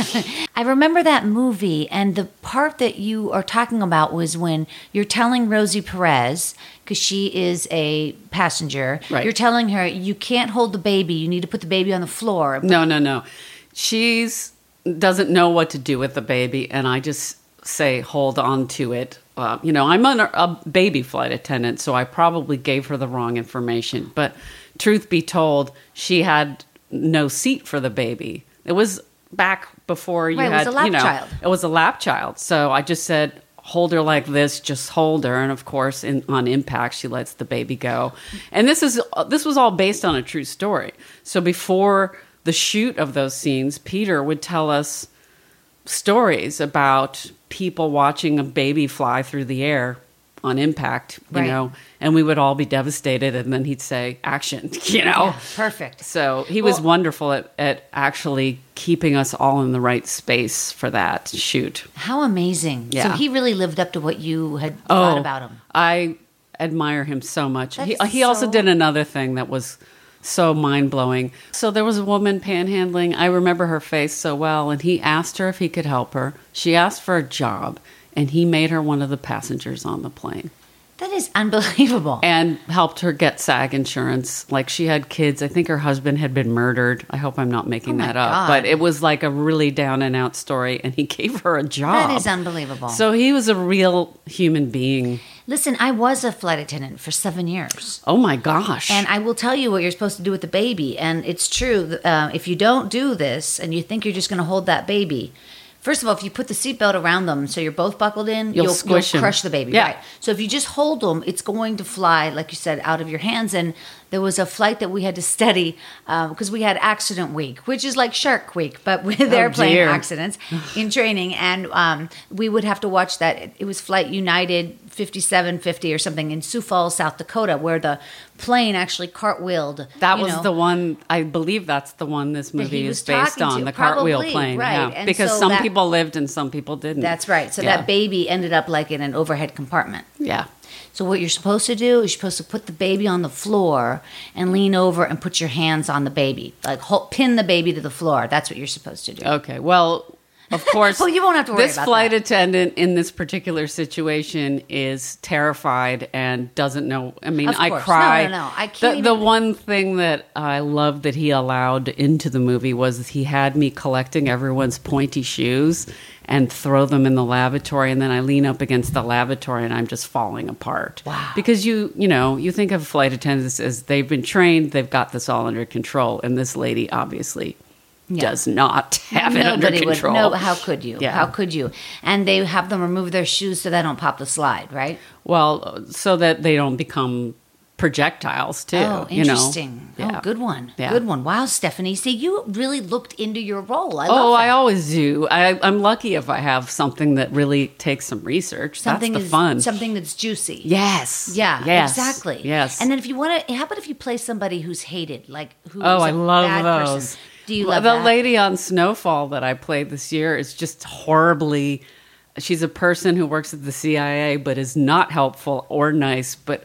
S1: I remember that movie, and the part that you are talking about was when you're telling Rosie Perez, because she is a passenger,
S2: Right.
S1: you're telling her you can't hold the baby, you need to put the baby on the floor.
S2: No, no, no. She's doesn't know what to do with the baby, and I just say, hold on to it. Uh, you know, I'm an, a baby flight attendant, so I probably gave her the wrong information. But truth be told, she had no seat for the baby. It was back before you
S1: Right, it was
S2: had,
S1: a lap
S2: you know,
S1: child.
S2: it was a lap child. So I just said, hold her like this, just hold her. And of course, in, on impact, she lets the baby go. And this is this was all based on a true story. So before the shoot of those scenes, Peter would tell us stories about people watching a baby fly through the air on impact, you
S1: Right.
S2: know, and we would all be devastated. And then he'd say, action, you know.
S1: Yeah, perfect.
S2: So he was
S1: Well-
S2: wonderful at, at actually keeping us all in the right space for that shoot.
S1: How amazing. So
S2: Yeah.
S1: he really lived up to what you had thought about him.
S2: I admire him so much. He,
S1: That's
S2: he also
S1: so-
S2: did another thing that was so mind-blowing. So there was a woman panhandling. I remember her face so well, and he asked her if he could help her. She asked for a job, and he made her one of the passengers on the plane
S1: That is unbelievable.
S2: and helped her get SAG insurance. Like, she had kids. I think her husband had been murdered. I hope I'm not making
S1: Oh, my
S2: that up.
S1: God.
S2: But it was like a really down-and-out story, and he gave her a job.
S1: That is unbelievable.
S2: So he was a real human being.
S1: Listen, I was a flight attendant for seven years.
S2: Oh, my gosh.
S1: And I will tell you what you're supposed to do with the baby. And it's true. Uh, if you don't do this and you think you're just going to hold that baby, first of all, if you put the seatbelt around them so you're both buckled in,
S2: You'll
S1: you'll,
S2: squish
S1: you'll
S2: 'em.
S1: crush the baby.
S2: Yeah.
S1: Right. So if you just hold them, it's going to fly, like you said, out of your hands. And there was a flight that we had to study because we had accident week, which is like Shark Week, but with airplane
S2: dear.
S1: accidents in training. And um, we would have to watch that. It, it was Flight United fifty-seven fifty or something in Sioux Falls, South Dakota, where the plane actually cartwheeled.
S2: That
S1: you
S2: was
S1: know.
S2: the one, I believe that's the one this movie
S1: he
S2: is
S1: was
S2: based
S1: talking
S2: on,
S1: to.
S2: the cartwheel
S1: Probably,
S2: plane.
S1: right.
S2: Yeah.
S1: And
S2: Because
S1: so
S2: some
S1: that-
S2: people lived and some people didn't.
S1: That's right. So
S2: Yeah.
S1: that baby ended up like in an overhead compartment.
S2: Yeah.
S1: So what you're supposed to do is you're supposed to put the baby on the floor and lean over and put your hands on the baby, like hold, pin the baby to the floor. That's what you're supposed to do.
S2: Okay. Well, of course.
S1: Well, you won't have to worry
S2: This
S1: about
S2: flight
S1: that.
S2: attendant in this particular situation is terrified and doesn't know. I mean,
S1: Of
S2: I
S1: course.
S2: cry.
S1: No, no, no. I can't
S2: The, the
S1: even-
S2: one thing that I loved that he allowed into the movie was he had me collecting everyone's pointy shoes and throw them in the lavatory, and then I lean up against the lavatory and I'm just falling apart.
S1: Wow.
S2: Because you, you know, you think of flight attendants as they've been trained, they've got this all under control, and this lady obviously
S1: Yeah.
S2: does not have it under
S1: Nobody would.
S2: control.
S1: No, how could you?
S2: Yeah.
S1: How could you? And they have them remove their shoes so they don't pop the slide, right?
S2: Well, so that they don't become projectiles too.
S1: Oh,
S2: you know?
S1: interesting.
S2: Yeah.
S1: Oh, good one.
S2: Yeah.
S1: Good one. Wow, Stephanie. See, you really looked into your role. I
S2: Oh,
S1: love that.
S2: I always do. I, I'm lucky if I have something that really takes some research.
S1: something
S2: that's the
S1: is
S2: fun.
S1: something that's juicy.
S2: Yes.
S1: Yeah,
S2: Yes.
S1: exactly.
S2: Yes.
S1: And then if you want to, how about if you play somebody who's hated, like who's
S2: Oh, I
S1: a
S2: love
S1: bad
S2: those.
S1: person? Do you
S2: Well,
S1: love
S2: the
S1: that?
S2: lady on Snowfall that I played this year is just horribly. She's a person who works at the C I A, but is not helpful or nice, but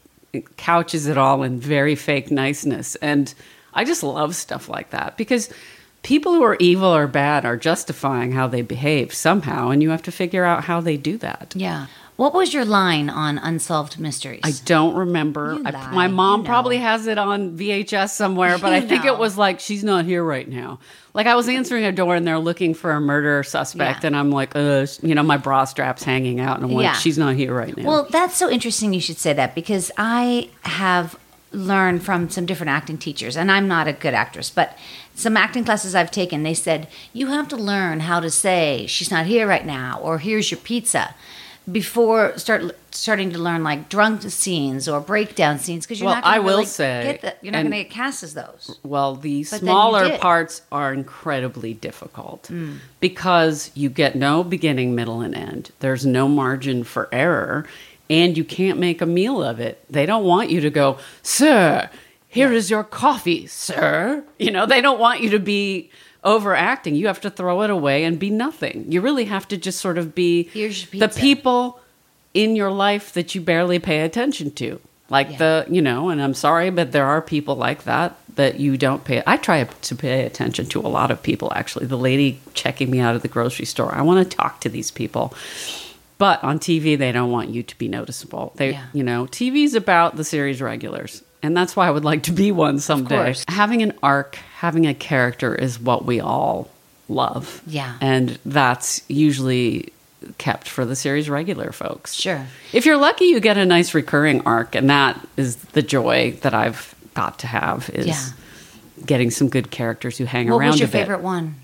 S2: couches it all in very fake niceness. And I just love stuff like that because people who are evil or bad are justifying how they behave somehow, and you have to figure out how they do that.
S1: Yeah. What was your line on Unsolved Mysteries?
S2: I don't remember.
S1: You
S2: I,
S1: lie.
S2: my mom
S1: You know.
S2: probably has it on V H S somewhere, but
S1: You
S2: I think
S1: know.
S2: it was like, she's not here right now. Like I was answering a door and they're looking for a murder suspect,
S1: Yeah.
S2: and I'm like, uh, you know, my bra strap's hanging out, and I'm like,
S1: Yeah.
S2: she's not here right now.
S1: Well, that's so interesting you should say that because I have learned from some different acting teachers, and I'm not a good actress, but some acting classes I've taken, they said, you have to learn how to say, she's not here right now, or here's your pizza, before start starting to learn like drunk scenes or breakdown scenes, because you're
S2: Well,
S1: not going
S2: I
S1: to
S2: will
S1: really
S2: say,
S1: get the, you're not
S2: and-
S1: going to get cast as those.
S2: Well, the
S1: But then you
S2: smaller
S1: did.
S2: parts are incredibly difficult
S1: Hmm.
S2: because you get no beginning, middle, and end. There's no margin for error, and you can't make a meal of it. They don't want you to go, sir, here is your coffee, sir. You know, they don't want you to be overacting. You have to throw it away and be nothing. You really have to just sort of be
S1: Here's your
S2: the
S1: pizza.
S2: people in your life that you barely pay attention to. Like
S1: Yeah.
S2: the, you know, and I'm sorry, but there are people like that that you don't pay. I try to pay attention to a lot of people, actually. The lady checking me out of the grocery store, I want to talk to these people. But on T V, they don't want you to be noticeable. They,
S1: Yeah.
S2: you know, T V's about the series regulars. And that's why I would like to be one someday.
S1: course.
S2: Having an arc, having a character is what we all love.
S1: Yeah.
S2: And that's usually kept for the series regular folks.
S1: Sure.
S2: If you're lucky, you get a nice recurring arc, and that is the joy that I've got to have is
S1: Yeah.
S2: getting some good characters who hang
S1: What
S2: around
S1: was your
S2: a bit.
S1: favorite one?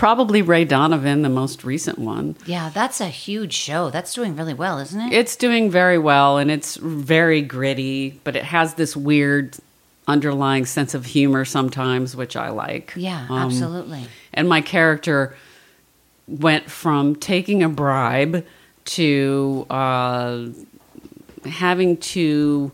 S2: Probably Ray Donovan, the most recent one.
S1: Yeah, that's a huge show. That's doing really well, isn't it?
S2: It's doing very well, and it's very gritty, but it has this weird underlying sense of humor sometimes, which I like.
S1: Yeah,
S2: Um,
S1: absolutely.
S2: And my character went from taking a bribe to uh, having to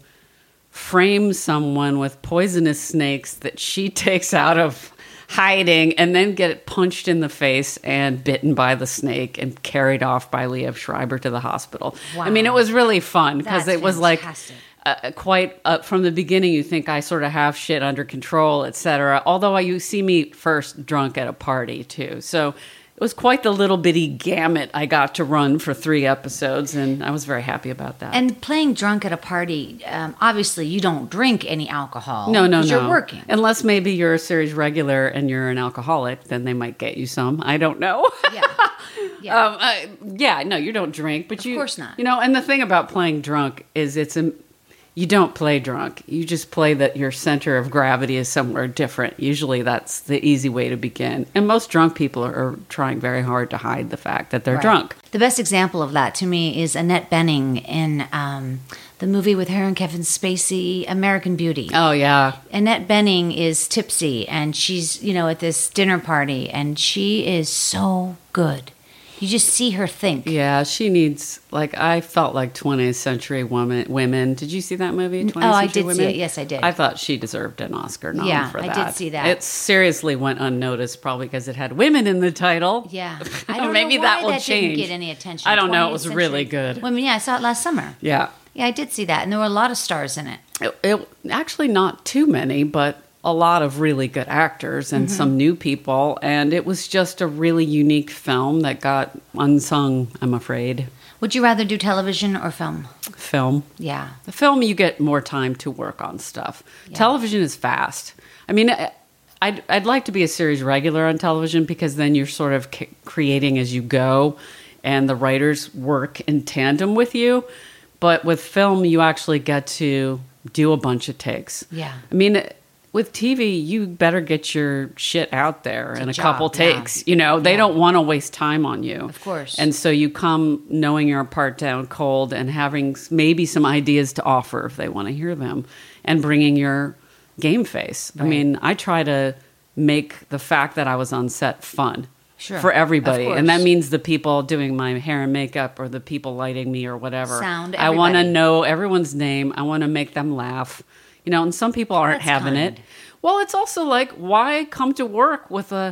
S2: frame someone with poisonous snakes that she takes out of hiding and then get punched in the face and bitten by the snake and carried off by Liev Schreiber to the hospital.
S1: Wow.
S2: I mean, it was really fun because
S1: That's
S2: it was
S1: fantastic.
S2: like uh, quite uh, from the beginning. You think I sort of have shit under control, et cetera. Although I, you see me first drunk at a party too, so it was quite the little bitty gamut I got to run for three episodes, and I was very happy about that.
S1: And playing drunk at a party, um, obviously you don't drink any alcohol.
S2: No, no,
S1: 'cause
S2: no.
S1: You're working.
S2: Unless maybe you're a series regular and you're an alcoholic, then they might get you some. I don't know.
S1: Yeah. Yeah.
S2: um, uh, yeah, no, you don't drink, but
S1: Of
S2: you,
S1: course not.
S2: You know, and the thing about playing drunk is it's a, you don't play drunk. You just play that your center of gravity is somewhere different. Usually that's the easy way to begin. And most drunk people are, are trying very hard to hide the fact that they're
S1: Right.
S2: drunk.
S1: The best example of that to me is Annette Bening in um, the movie with her and Kevin Spacey, American Beauty.
S2: Oh, yeah.
S1: Annette Bening is tipsy and she's, you know, at this dinner party and she is so good. You just see her think.
S2: Yeah, she needs, like, I felt like twentieth century woman, women. Did you see that movie, twentieth
S1: Oh, I
S2: Century
S1: did
S2: Women?
S1: see it. Yes, I did.
S2: I thought she deserved an Oscar nom
S1: Yeah,
S2: for
S1: I
S2: that.
S1: did see that.
S2: It seriously went unnoticed, probably because it had women in the title.
S1: Yeah. I don't
S2: Maybe
S1: know why
S2: that will
S1: that
S2: change.
S1: didn't get any attention.
S2: I don't know. It
S1: twentieth
S2: was
S1: century
S2: really good.
S1: Women, yeah, I saw it last summer.
S2: Yeah.
S1: Yeah, I did see that. And there were a lot of stars in it.
S2: It, it actually not too many, but a lot of really good actors and
S1: Mm-hmm.
S2: some new people. And it was just a really unique film that got unsung, I'm afraid.
S1: Would you rather do television or film?
S2: Film.
S1: Yeah.
S2: The film, you get more time to work on stuff.
S1: Yeah.
S2: Television is fast. I mean, I'd, I'd like to be a series regular on television because then you're sort of c- creating as you go and the writers work in tandem with you. But with film, you actually get to do a bunch of takes.
S1: Yeah.
S2: I mean, with T V, you better get your shit out there in a
S1: job,
S2: couple
S1: yeah.
S2: takes. You know, they
S1: Yeah.
S2: don't want to waste time on you.
S1: Of course.
S2: And so you come knowing your part down cold and having s- maybe some ideas to offer if they want to hear them and bringing your game face. I
S1: Right.
S2: mean, I try to make the fact that I was on set fun.
S1: Sure.
S2: For everybody.
S1: Of
S2: And that
S1: course.
S2: means the people doing my hair and makeup or the people lighting me or whatever.
S1: Sound,
S2: I want to
S1: everybody.
S2: know everyone's name. I want to make them laugh. You know, and some people aren't
S1: That's
S2: having
S1: kind.
S2: it. Well, it's also like, why come to work with a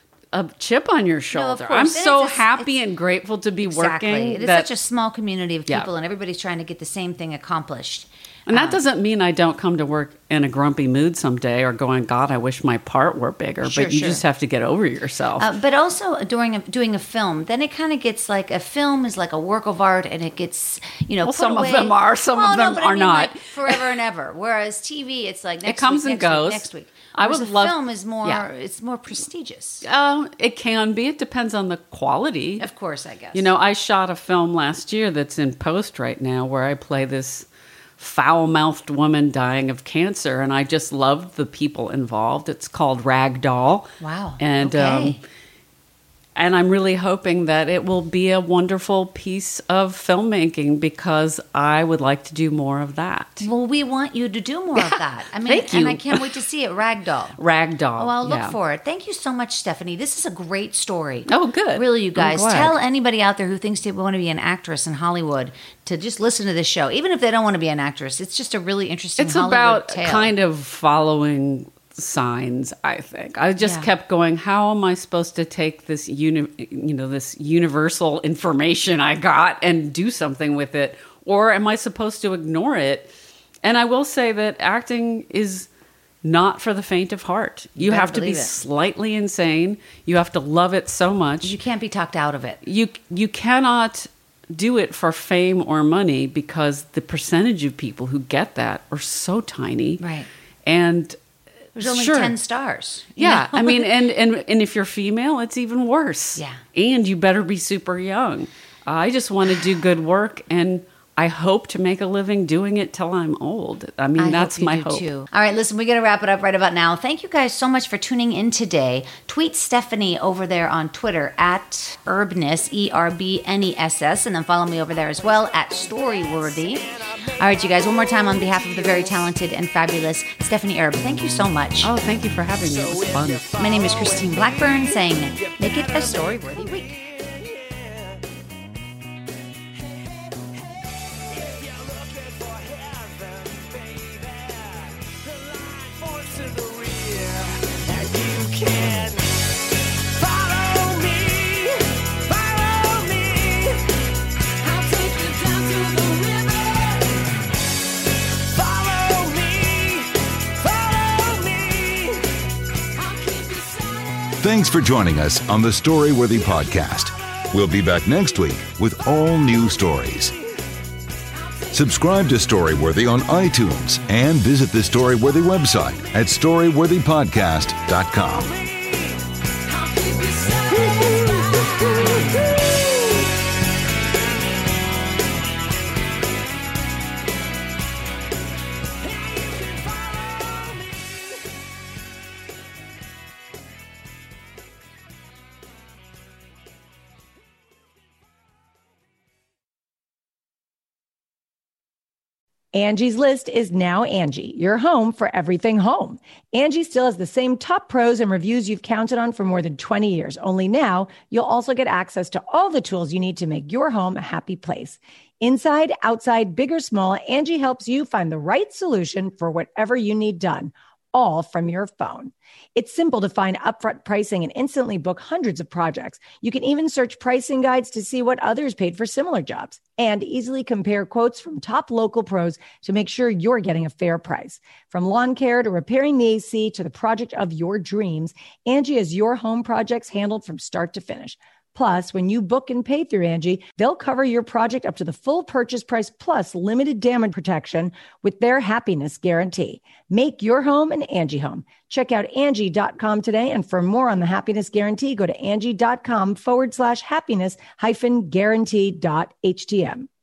S2: a chip on your shoulder? I'm
S1: course. And
S2: so
S1: it's a-
S2: happy
S1: it's-
S2: and grateful to be
S1: Exactly.
S2: working.
S1: It is
S2: that-
S1: such a small community of
S2: Yeah.
S1: people, and everybody's trying to get the same thing accomplished.
S2: And that
S1: Uh,
S2: doesn't mean I don't come to work in a grumpy mood someday or going, God, I wish my part were bigger.
S1: Sure,
S2: but you
S1: sure.
S2: just have to get over yourself.
S1: Uh, but also during a, doing a film, then it kind of gets like a film is like a work of art, and it gets you know.
S2: Well,
S1: put
S2: some of
S1: away-
S2: them are, some
S1: Well,
S2: of
S1: no,
S2: them
S1: but I
S2: are
S1: mean,
S2: not.
S1: like, forever and ever. Whereas T V, it's like next
S2: comes
S1: week,
S2: and
S1: next
S2: goes.
S1: Week, next week.
S2: I
S1: Whereas
S2: would
S1: a
S2: love-
S1: film is more.
S2: Yeah.
S1: It's more prestigious.
S2: Uh, it can be. It depends on the quality.
S1: Of course, I guess.
S2: You know, I shot a film last year that's in post right now where I play this foul-mouthed woman dying of cancer, and I just loved the people involved. It's called Ragdoll.
S1: Wow.
S2: And
S1: Okay.
S2: um, and I'm really hoping that it will be a wonderful piece of filmmaking because I would like to do more of that.
S1: Well, we want you to do more of that. I mean,
S2: Thank
S1: and
S2: you.
S1: I can't wait to see it. Ragdoll.
S2: Ragdoll.
S1: Oh, I'll look
S2: yeah.
S1: for it. Thank you so much, Stephanie. This is a great story.
S2: Oh, good.
S1: Really, you
S2: I'm
S1: guys.
S2: glad.
S1: Tell anybody out there who thinks they want to be an actress in Hollywood to just listen to this show. Even if they don't want to be an actress, it's just a really interesting
S2: It's
S1: Hollywood
S2: about
S1: tale.
S2: kind of following signs, I think. I just
S1: Yeah.
S2: kept going, how am I supposed to take this uni- you know this universal information I got and do something with it, or am I supposed to ignore it? And I will say that acting is not for the faint of heart. You
S1: better
S2: have to be
S1: believe it.
S2: slightly insane. You have to love it so much.
S1: You can't be talked out of it.
S2: you you cannot do it for fame or money because the percentage of people who get that are so tiny.
S1: Right.
S2: And
S1: There's only
S2: sure.
S1: ten stars. you
S2: Yeah,
S1: know?
S2: I mean, and, and and if you're female, it's even worse.
S1: Yeah.
S2: And you better be super young. I just want to do good work and I hope to make a living doing it till I'm old. I mean,
S1: I
S2: that's
S1: hope you
S2: my
S1: do
S2: hope.
S1: Too. All right, listen, we got to wrap it up right about now. Thank you guys so much for tuning in today. Tweet Stephanie over there on Twitter at Erbness, E R B N E S S, and then follow me over there as well at Storyworthy. All right, you guys, one more time on behalf of the very talented and fabulous Stephanie Erb, thank you so much.
S2: Oh, thank you for having me. It was fun.
S1: My name is Christine Blackburn, saying, make it a storyworthy week.
S3: Thanks for joining us on the Storyworthy podcast. We'll be back next week with all new stories. Subscribe to Storyworthy on iTunes and visit the Storyworthy website at storyworthy podcast dot com.
S4: Angie's List is now Angie, your home for everything home. Angie still has the same top pros and reviews you've counted on for more than twenty years. Only now, you'll also get access to all the tools you need to make your home a happy place. Inside, outside, big or small, Angie helps you find the right solution for whatever you need done, all from your phone. It's simple to find upfront pricing and instantly book hundreds of projects. You can even search pricing guides to see what others paid for similar jobs and easily compare quotes from top local pros to make sure you're getting a fair price. From lawn care to repairing the A C to the project of your dreams, Angie has your home projects handled from start to finish. Plus, when you book and pay through Angie, they'll cover your project up to the full purchase price plus limited damage protection with their happiness guarantee. Make your home an Angie home. Check out Angie dot com today. And for more on the happiness guarantee, go to Angie dot com forward slash happiness hyphen guarantee dot H T M.